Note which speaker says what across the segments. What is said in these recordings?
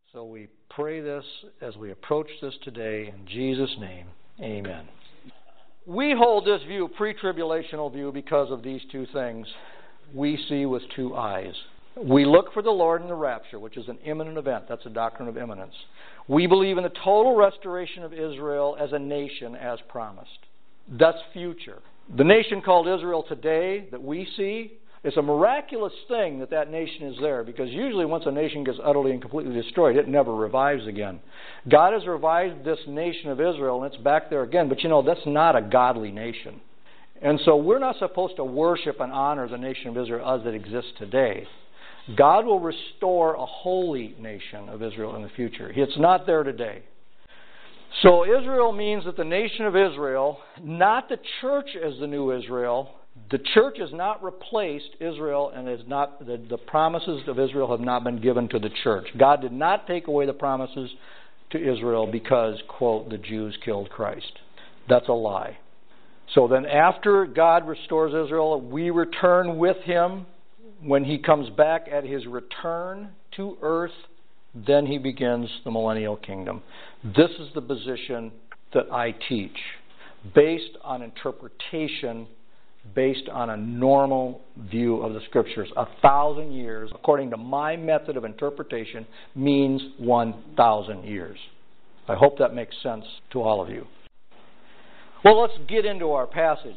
Speaker 1: So we pray this as we approach this today in Jesus' name. Amen. We hold this view, pre-tribulational view, because of these two things. We see with two eyes. We look for the Lord in the rapture, which is an imminent event. That's a doctrine of imminence. We believe in the total restoration of Israel as a nation as promised. That's future. The nation called Israel today that we see, it's a miraculous thing that that nation is there, because usually once a nation gets utterly and completely destroyed, it never revives again. God has revived this nation of Israel, and it's back there again, but that's not a godly nation. And so we're not supposed to worship and honor the nation of Israel as it exists today. God will restore a holy nation of Israel in the future. It's not there today. So Israel means that the nation of Israel, not the church as the new Israel. The church has not replaced Israel, and is not the promises of Israel have not been given to the church. God did not take away the promises to Israel because, quote, the Jews killed Christ. That's a lie. So then after God restores Israel, we return with Him. When He comes back at His return to earth, then He begins the millennial kingdom. This is the position that I teach, based on interpretation, based on a normal view of the Scriptures. 1,000 years, according to my method of interpretation, means 1,000 years. I hope that makes sense to all of you. Well, let's get into our passage.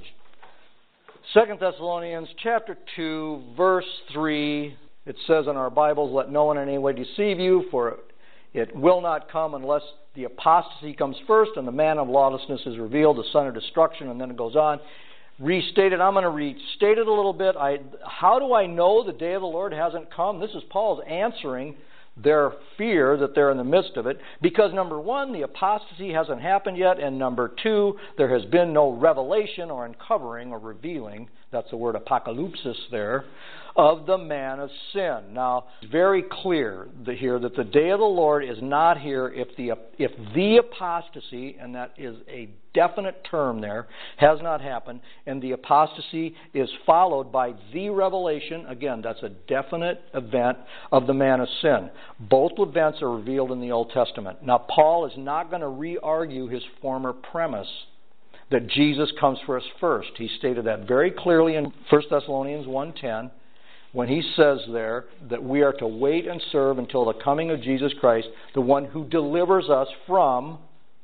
Speaker 1: 2 Thessalonians chapter 2, verse 3, it says in our Bibles, "Let no one in any way deceive you, for it will not come unless the apostasy comes first and the man of lawlessness is revealed, the son of destruction," and then it goes on. Restated, I'm going to restate it a little bit. How do I know the day of the Lord hasn't come? This is Paul's answering their fear that they're in the midst of it. Because number one, the apostasy hasn't happened yet. And number two, there has been no revelation or uncovering or revealing, that's the word apocalypsis there, of the man of sin. Now, it's very clear here that the day of the Lord is not here if the apostasy, and that is a definite term there, has not happened, and the apostasy is followed by the revelation. Again, that's a definite event of the man of sin. Both events are revealed in the Old Testament. Now, Paul is not going to re-argue his former premise that Jesus comes for us first. He stated that very clearly in 1 Thessalonians 1:10, when he says there that we are to wait and serve until the coming of Jesus Christ, the one who delivers us from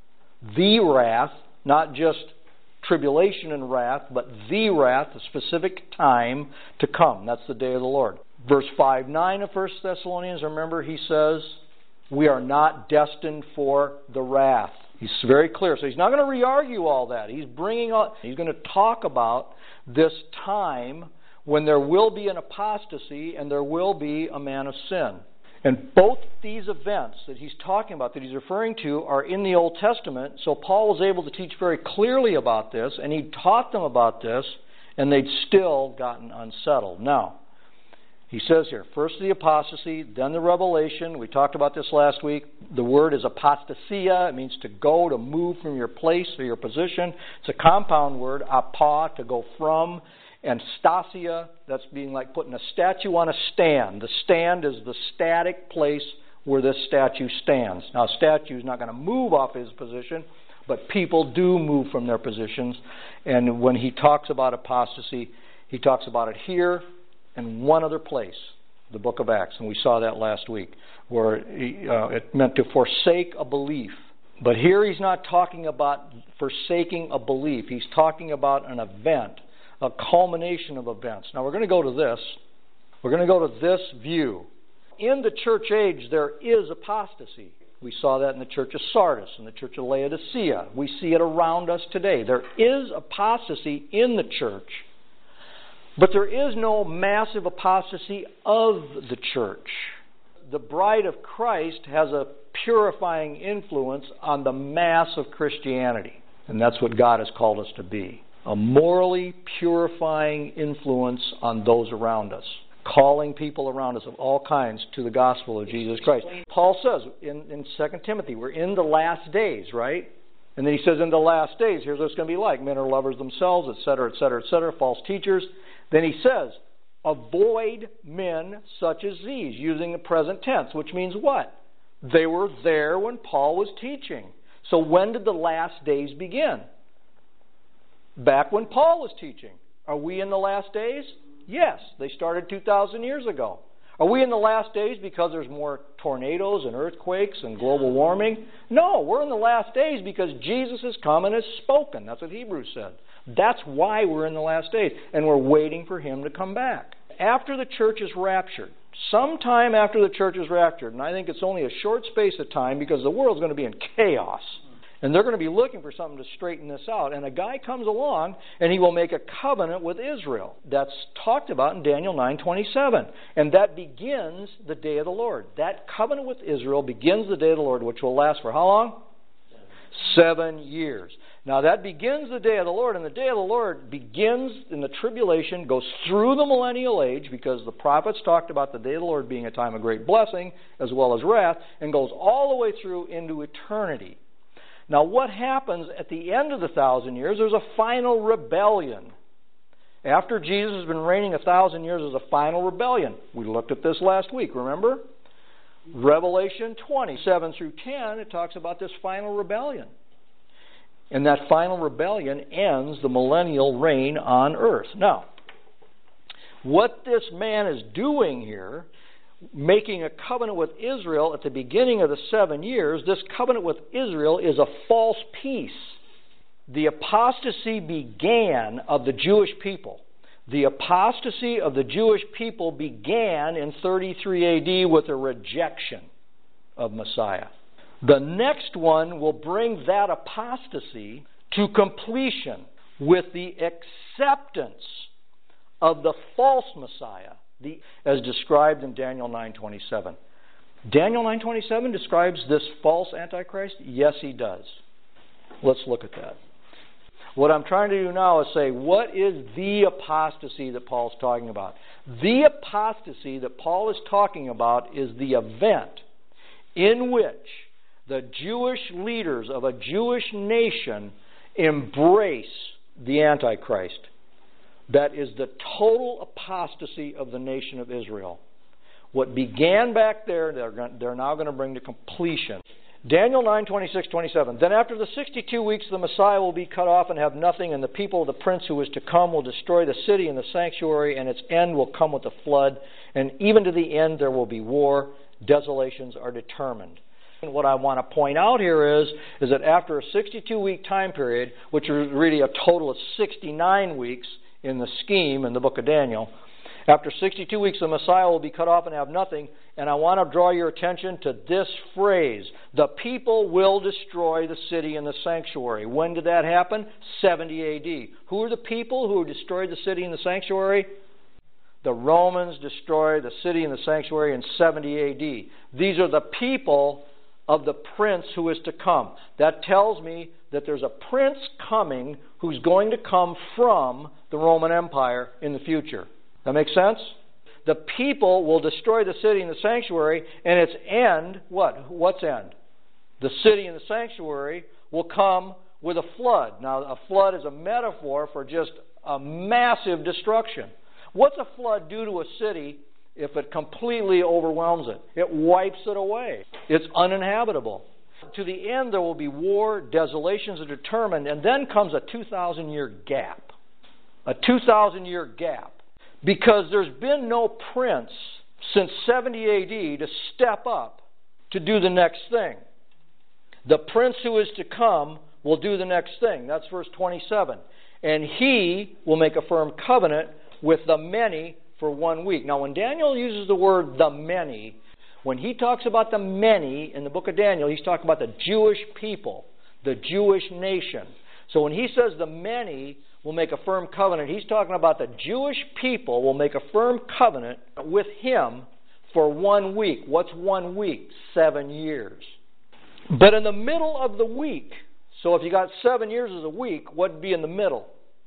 Speaker 1: the wrath, not just tribulation and wrath, but the wrath, the specific time to come. That's the day of the Lord. Verse 5:9 of 1 Thessalonians, remember, he says, we are not destined for the wrath. He's very clear. So he's not going to re-argue all that. He's going to talk about this time when there will be an apostasy and there will be a man of sin. And both these events that he's talking about, that he's referring to, are in the Old Testament. So Paul was able to teach very clearly about this, and he taught them about this, and they'd still gotten unsettled. Now, he says here, first the apostasy, then the revelation. We talked about this last week. The word is apostasia. It means to go, to move from your place or your position. It's a compound word, apa, to go from. And stasia, that's being like putting a statue on a stand. The stand is the static place where this statue stands. Now, a statue is not going to move off his position, but people do move from their positions. And when he talks about apostasy, he talks about it here and one other place, the book of Acts. And we saw that last week, where it meant to forsake a belief. But here he's not talking about forsaking a belief. He's talking about an event, a culmination of events. Now we're going to go to this. We're going to go to this view. In the church age, there is apostasy. We saw that in the church of Sardis, in the church of Laodicea. We see it around us today. There is apostasy in the church, but there is no massive apostasy of the church. The bride of Christ has a purifying influence on the mass of Christianity, and that's what God has called us to be. A morally purifying influence on those around us, calling people around us of all kinds to the gospel of Jesus Christ. Paul says in 2 Timothy, we're in the last days, right? And then he says in the last days, here's what it's going to be like. Men are lovers themselves, etc., etc., etc., false teachers. Then he says, avoid men such as these, using the present tense, which means what? They were there when Paul was teaching. So when did the last days begin? Back when Paul was teaching. Are we in the last days? Yes. They started 2,000 years ago. Are we in the last days because there's more tornadoes and earthquakes and global warming? No, we're in the last days because Jesus has come and has spoken. That's what Hebrews said. That's why we're in the last days. And we're waiting for Him to come back. After the church is raptured, sometime after the church is raptured, and I think it's only a short space of time because the world's going to be in chaos. And they're going to be looking for something to straighten this out. And a guy comes along and he will make a covenant with Israel. That's talked about in Daniel 9:27. And that begins the day of the Lord. That covenant with Israel begins the day of the Lord, which will last for how long? 7 years. Now that begins the day of the Lord, and the day of the Lord begins in the tribulation, goes through the millennial age, because the prophets talked about the day of the Lord being a time of great blessing as well as wrath, and goes all the way through into eternity. Now what happens at the end of the 1,000 years? There's a final rebellion. After Jesus has been reigning 1,000 years, there's a final rebellion. We looked at this last week, remember? Revelation 20:7 through 10, it talks about this final rebellion. And that final rebellion ends the millennial reign on earth. Now, what this man is doing here, making a covenant with Israel at the beginning of the 7 years, this covenant with Israel is a false peace. The apostasy began of the Jewish people. The apostasy of the Jewish people began in 33 A.D. with a rejection of Messiah. The next one will bring that apostasy to completion with the acceptance of the false Messiah, as described in Daniel 9:27. Daniel 9:27 describes this false Antichrist? Yes, he does. Let's look at that. What I'm trying to do now is say, what is the apostasy that Paul's talking about? The apostasy that Paul is talking about is the event in which the Jewish leaders of a Jewish nation embrace the Antichrist. That is the total apostasy of the nation of Israel. What began back there, they're now going to bring to completion. Daniel 9:26-27. Then after the 62 weeks the Messiah will be cut off and have nothing, and the people of the prince who is to come will destroy the city and the sanctuary, and its end will come with a flood, and even to the end there will be war. Desolations are determined. And what I want to point out here is that after a 62-week time period, which is really a total of 69 weeks in the scheme in the book of Daniel, after 62 weeks the Messiah will be cut off and have nothing. And I want to draw your attention to this phrase: the people will destroy the city and the sanctuary. When did that happen? 70 A.D. Who are the people who destroyed the city and the sanctuary? The Romans destroyed the city and the sanctuary in 70 A.D. These are the people of the prince who is to come. That tells me that there's a prince coming who's going to come from the Roman Empire in the future. That makes sense? The people will destroy the city and the sanctuary, and its end, what? What's end? The city and the sanctuary will come with a flood. Now, a flood is a metaphor for just a massive destruction. What's a flood do to a city if it completely overwhelms it? It wipes it away. It's uninhabitable. To the end there will be war, desolations are determined, and then comes a 2,000-year gap. A 2,000-year gap. Because there's been no prince since 70 A.D. to step up to do the next thing. The prince who is to come will do the next thing. That's verse 27. And he will make a firm covenant with the many for 1 week. Now, when Daniel uses the word the many, when he talks about the many in the book of Daniel, he's talking about the Jewish people, the Jewish nation. So when he says the many will make a firm covenant, he's talking about the Jewish people will make a firm covenant with him for 1 week. What's 1 week? 7 years. But in the middle of the week, so if you got 7 years as a week, what would be in the middle?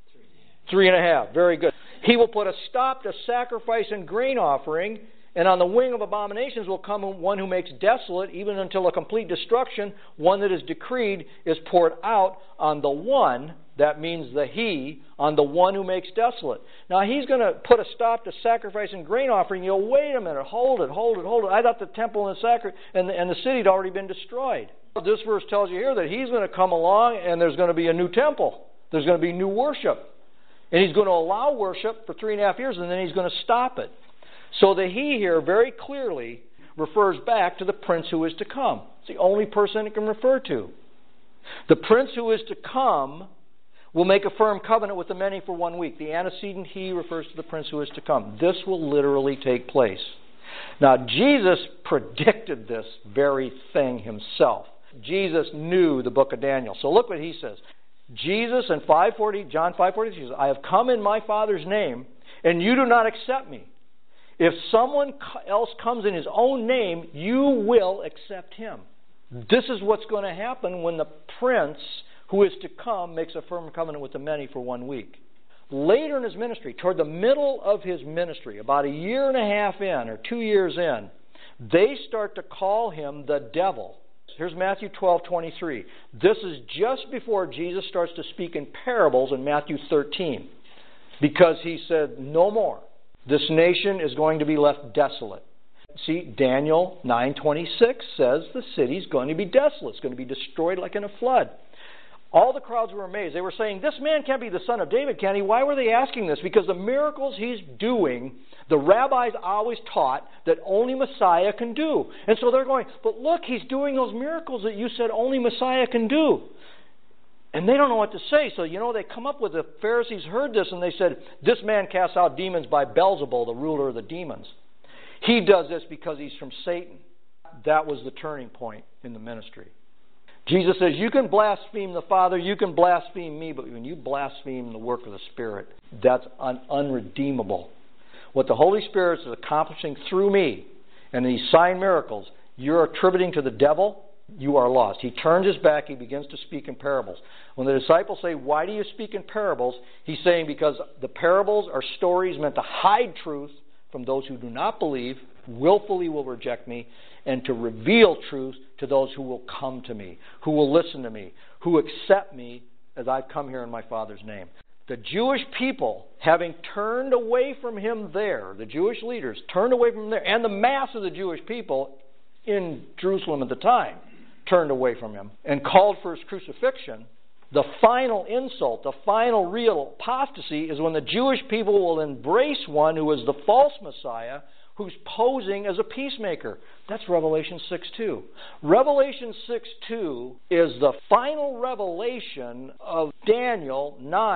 Speaker 1: 3.5. Very good. He will put a stop to sacrifice and grain offering, and on the wing of abominations will come one who makes desolate, even until a complete destruction. One that is decreed is poured out on the one That means the he on the one who makes desolate. Now he's going to put a stop to sacrifice and grain offering. You go, wait a minute, hold it. I thought the temple and the city had already been destroyed. This verse tells you here that he's going to come along and there's going to be a new temple. There's going to be new worship. And he's going to allow worship for 3.5 years and then he's going to stop it. So the he here very clearly refers back to the prince who is to come. It's the only person it can refer to. The prince who is to come will make a firm covenant with the many for 1 week. The antecedent he refers to the prince who is to come. This will literally take place. Now, Jesus predicted this very thing himself. Jesus knew the book of Daniel. So look what he says. Jesus in John 5:40, he says, I have come in my Father's name, and you do not accept me. If someone else comes in his own name, you will accept him. This is what's going to happen when the prince who is to come makes a firm covenant with the many for 1 week. Later in his ministry, toward the middle of his ministry, about 1.5 years in or 2 years in, they start to call him the devil. Here's Matthew 12:23. This is just before Jesus starts to speak in parables in Matthew 13. Because he said, no more. This nation is going to be left desolate. See, Daniel 9:26 says the city's going to be desolate. It's going to be destroyed like in a flood. All the crowds were amazed. They were saying, this man can't be the son of David, can he? Why were they asking this? Because the miracles he's doing, the rabbis always taught that only Messiah can do. And so they're going, but look, he's doing those miracles that you said only Messiah can do. And they don't know what to say. So, they come up with, the Pharisees heard this and they said, this man casts out demons by Beelzebul, the ruler of the demons. He does this because he's from Satan. That was the turning point in the ministry. Jesus says, you can blaspheme the Father, you can blaspheme me, but when you blaspheme the work of the Spirit, that's unredeemable. What the Holy Spirit is accomplishing through me and these sign miracles, you're attributing to the devil, you are lost. He turns his back, he begins to speak in parables. When the disciples say, why do you speak in parables? He's saying because the parables are stories meant to hide truth from those who do not believe, willfully will reject me, and to reveal truth to those who will come to me, who will listen to me, who accept me as I've come here in my Father's name. The Jewish people, having turned away from him there, the Jewish leaders turned away from him there, and the mass of the Jewish people in Jerusalem at the time turned away from him and called for his crucifixion. The final insult, the final real apostasy is when the Jewish people will embrace one who is the false Messiah, who's posing as a peacemaker. That's Revelation 6:2. Revelation 6:2 is the final revelation of Daniel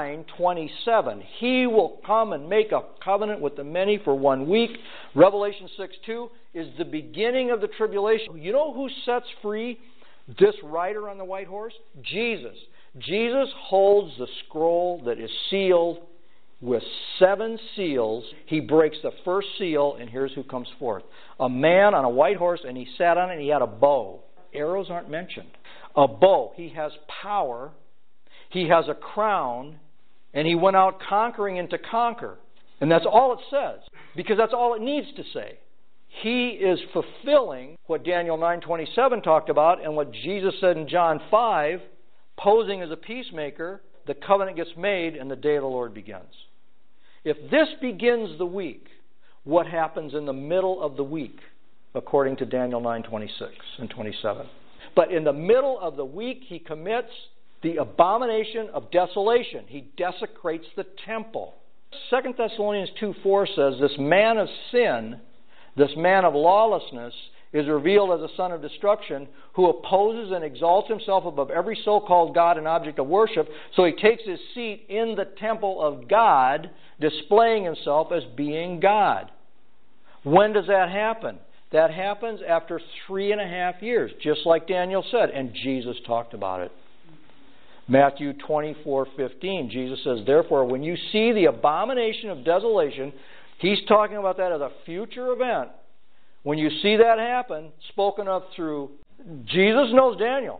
Speaker 1: 9:27. He will come and make a covenant with the many for 1 week. Revelation 6:2 is the beginning of the tribulation. You know who sets free this rider on the white horse? Jesus. Jesus holds the scroll that is sealed with 7 seals. He breaks the first seal, and here's who comes forth. A man on a white horse, and he sat on it, and he had a bow. Arrows aren't mentioned. A bow. He has power. He has a crown, and he went out conquering and to conquer. And that's all it says, because that's all it needs to say. He is fulfilling what Daniel 9:27 talked about, and what Jesus said in John 5, posing as a peacemaker. The covenant gets made and the day of the Lord begins. If this begins the week, what happens in the middle of the week, according to Daniel 9:26 and 27? But in the middle of the week, he commits the abomination of desolation. He desecrates the temple. 2 Thessalonians 2:4 says, this man of sin, this man of lawlessness, is revealed as a son of destruction, who opposes and exalts himself above every so-called God and object of worship. So he takes his seat in the temple of God, displaying himself as being God. When does that happen? That happens after 3.5 years, just like Daniel said, and Jesus talked about it. Matthew 24:15, Jesus says, therefore, when you see the abomination of desolation, he's talking about that as a future event. When you see that happen, spoken of through, Jesus knows Daniel,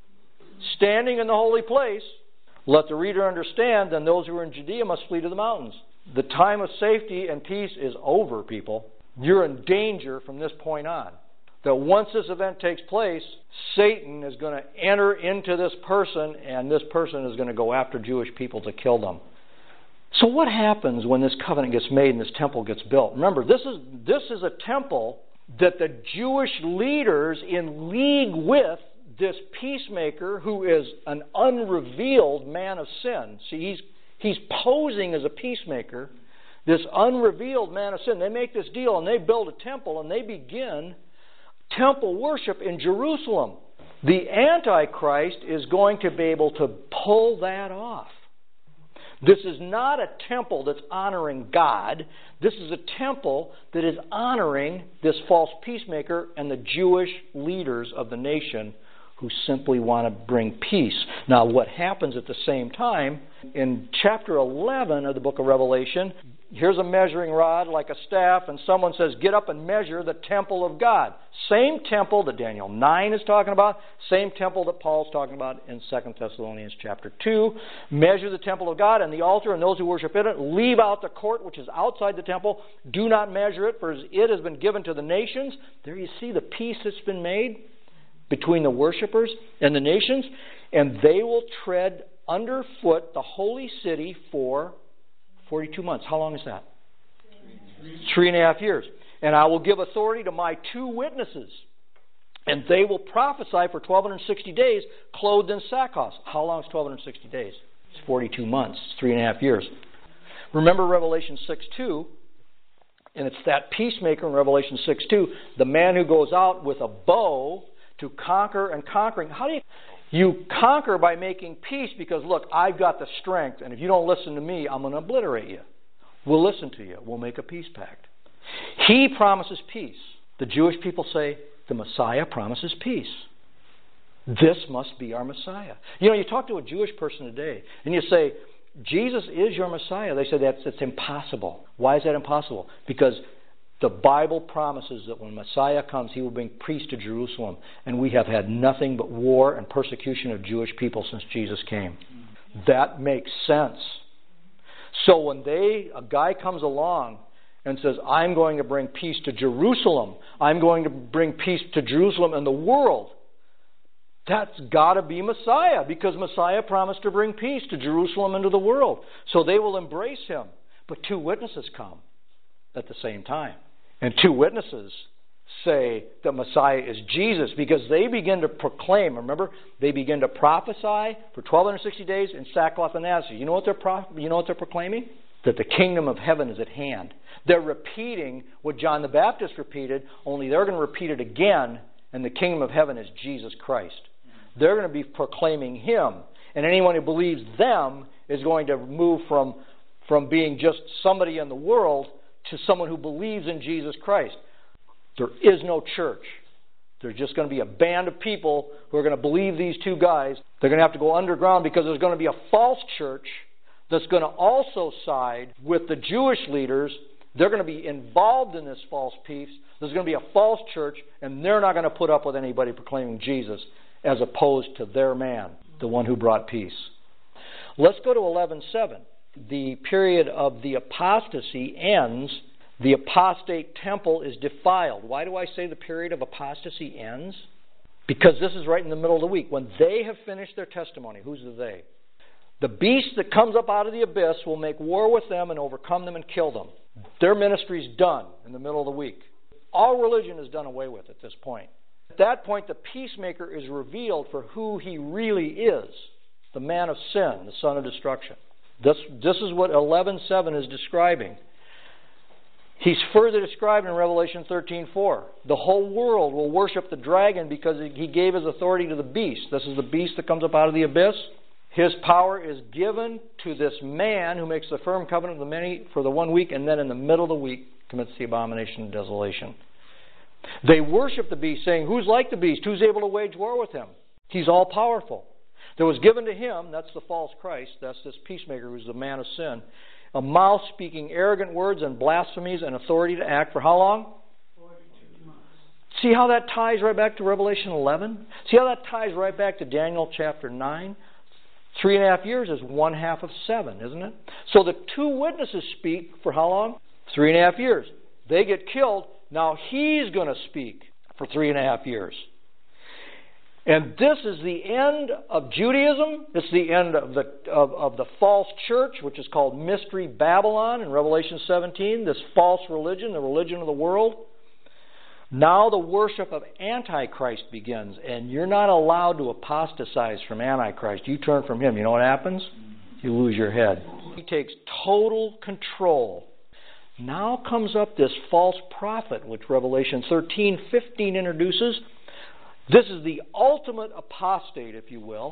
Speaker 1: standing in the holy place, let the reader understand, then those who are in Judea must flee to the mountains. The time of safety and peace is over, people. You're in danger from this point on. that once this event takes place, Satan is going to enter into this person, and this person is going to go after Jewish people to kill them. So what happens when this covenant gets made and this temple gets built? Remember, this is a temple that the Jewish leaders in league with this peacemaker who is an unrevealed man of sin. See, he's posing as a peacemaker, this unrevealed man of sin. They make this deal and they build a temple and they begin temple worship in Jerusalem. The Antichrist is going to be able to pull that off. This is not a temple that's honoring God. This is a temple that is honoring this false peacemaker and the Jewish leaders of the nation who simply want to bring peace. Now, what happens at the same time, in chapter 11 of the book of Revelation, here's a measuring rod like a staff, and someone says, get up and measure the temple of God. Same temple that Daniel 9 is talking about, same temple that Paul's talking about in 2 Thessalonians chapter 2. Measure the temple of God and the altar and those who worship in it. Leave out the court which is outside the temple. Do not measure it, for it has been given to the nations. There you see the peace that's been made between the worshipers and the nations, and they will tread underfoot the holy city for 42 months. How long is that? 3.5 years. And I will give authority to my 2 witnesses, and they will prophesy for 1260 days, clothed in sackcloth. How long is 1260 days? It's 42 months. It's 3.5 years. Remember Revelation 6:2, and it's that peacemaker in Revelation 6:2, the man who goes out with a bow to conquer and conquering. How do you conquer? By making peace, because look, I've got the strength, and if you don't listen to me, I'm going to obliterate you. We'll listen to you. We'll make a peace pact. He promises peace. The Jewish people say, the Messiah promises peace. This must be our Messiah. You know, you talk to a Jewish person today, and you say, Jesus is your Messiah. They say that's impossible. Why is that impossible? Because the Bible promises that when Messiah comes, He will bring peace to Jerusalem. And we have had nothing but war and persecution of Jewish people since Jesus came. That makes sense. So when a guy comes along and says, I'm going to bring peace to Jerusalem, I'm going to bring peace to Jerusalem and the world, that's got to be Messiah, because Messiah promised to bring peace to Jerusalem and to the world. So they will embrace Him. But 2 witnesses come at the same time. And 2 witnesses say that Messiah is Jesus, because they begin to proclaim. Remember, they begin to prophesy for 1260 days in sackcloth and ashes. You know what they're proclaiming? That the kingdom of heaven is at hand. They're repeating what John the Baptist repeated, only they're going to repeat it again, and the kingdom of heaven is Jesus Christ. They're going to be proclaiming Him, and anyone who believes them is going to move from being just somebody in the world to someone who believes in Jesus Christ. There is no church. There's just going to be a band of people who are going to believe these 2 guys. They're going to have to go underground, because there's going to be a false church that's going to also side with the Jewish leaders. They're going to be involved in this false peace. There's going to be a false church, and they're not going to put up with anybody proclaiming Jesus as opposed to their man, the one who brought peace. Let's go to 11:7. The period of the apostasy ends. The apostate temple is defiled. Why do I say the period of apostasy ends? Because this is right in the middle of the week. When they have finished their testimony, who's the they? The beast that comes up out of the abyss will make war with them and overcome them and kill them. Their ministry's done in the middle of the week. All religion is done away with at this point. At that point, the peacemaker is revealed for who he really is, the man of sin, the son of destruction. This is what 11:7 is describing. He's further described in Revelation 13:4. The whole world will worship the dragon because he gave his authority to the beast. This is the beast that comes up out of the abyss. His power is given to this man who makes the firm covenant of the many for the 1 week, and then in the middle of the week commits the abomination of desolation. They worship the beast, saying, who's like the beast? Who's able to wage war with him? He's all powerful. There was given to him, that's the false Christ, that's this peacemaker who's the man of sin, a mouth speaking arrogant words and blasphemies and authority to act for how long? 42 months. See how that ties right back to Revelation 11? See how that ties right back to Daniel chapter 9? 3.5 years is 1/2 of 7, isn't it? So the 2 witnesses speak for how long? 3.5 years. They get killed. Now he's going to speak for 3.5 years. And this is the end of Judaism. It's the end of the false church, which is called Mystery Babylon in Revelation 17, this false religion, the religion of the world. Now the worship of Antichrist begins, and you're not allowed to apostatize from Antichrist. You turn from him. You know what happens? You lose your head. He takes total control. Now comes up this false prophet, which Revelation 13:15 introduces. This is the ultimate apostate, if you will.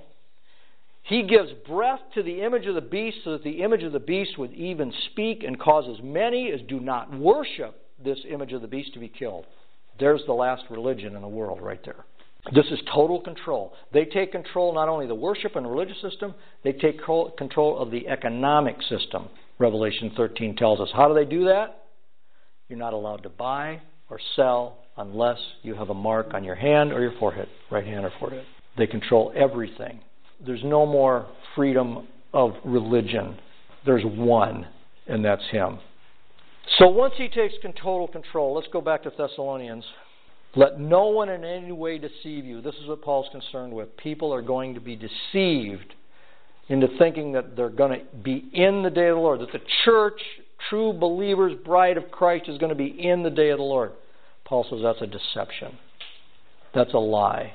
Speaker 1: He gives breath to the image of the beast so that the image of the beast would even speak and cause as many as do not worship this image of the beast to be killed. There's the last religion in the world right there. This is total control. They take control not only of the worship and religious system, they take control of the economic system. Revelation 13 tells us. How do they do that? You're not allowed to buy or sell unless you have a mark on your hand or your forehead, right hand or forehead. They control everything. There's no more freedom of religion. There's one, and that's Him. So once He takes total control, let's go back to Thessalonians. Let no one in any way deceive you. This is what Paul's concerned with. People are going to be deceived into thinking that they're going to be in the day of the Lord, that the church, true believers, bride of Christ, is going to be in the day of the Lord. Paul says that's a deception. That's a lie.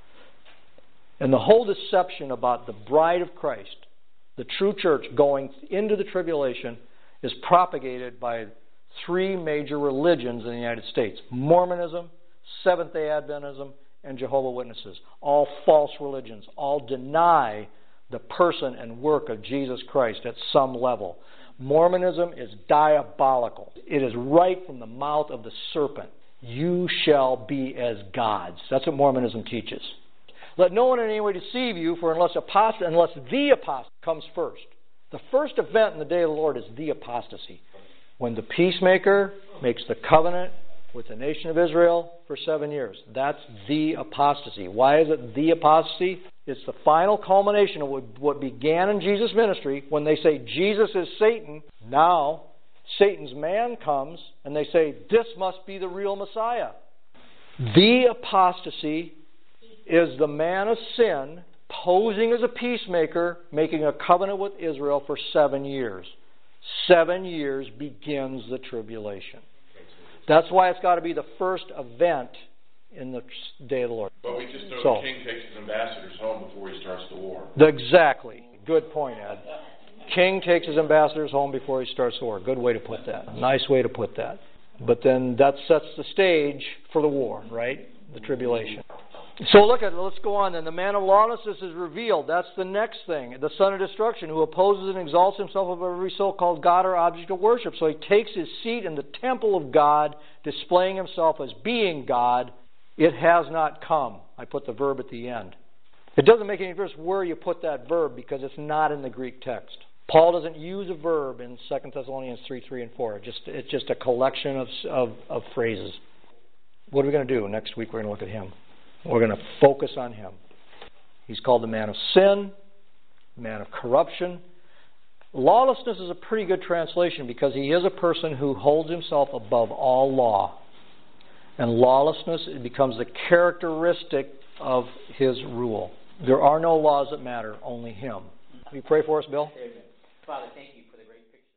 Speaker 1: And the whole deception about the bride of Christ, the true church going into the tribulation, is propagated by three major religions in the United States: Mormonism, Seventh-day Adventism, and Jehovah's Witnesses. All false religions. All deny the person and work of Jesus Christ at some level. Mormonism is diabolical. It is right from the mouth of the serpent. You shall be as gods. That's what Mormonism teaches. Let no one in any way deceive you, for unless the apostasy comes first. The first event in the day of the Lord is the apostasy. When the peacemaker makes the covenant with the nation of Israel for 7 years. That's the apostasy. Why is it the apostasy? It's the final culmination of what began in Jesus' ministry. When they say Jesus is Satan, now Satan's man comes and they say, this must be the real Messiah. The apostasy is the man of sin posing as a peacemaker, making a covenant with Israel for 7 years. 7 years begins the tribulation. That's why it's got to be the first event in the day of the Lord.
Speaker 2: But we just know the king takes his ambassadors home before he starts the war.
Speaker 1: Exactly. Good point, Ed. King takes his ambassadors home before he starts the war. Good way to put that. Nice way to put that. But then that sets the stage for the war, right? The tribulation. So let's go on then. The man of lawlessness is revealed. That's the next thing. The son of destruction, who opposes and exalts himself above every so-called God or object of worship. So he takes his seat in the temple of God, displaying himself as being God. It has not come. I put the verb at the end. It doesn't make any difference where you put that verb because it's not in the Greek text. Paul doesn't use a verb in 2 Thessalonians 3 and 4. It's just a collection of phrases. What are we going to do? Next week we're going to look at him. We're going to focus on him. He's called the man of sin, the man of corruption. Lawlessness is a pretty good translation because he is a person who holds himself above all law. And lawlessness becomes the characteristic of his rule. There are no laws that matter, only him. Will you pray for us, Bill?
Speaker 3: Father, thank you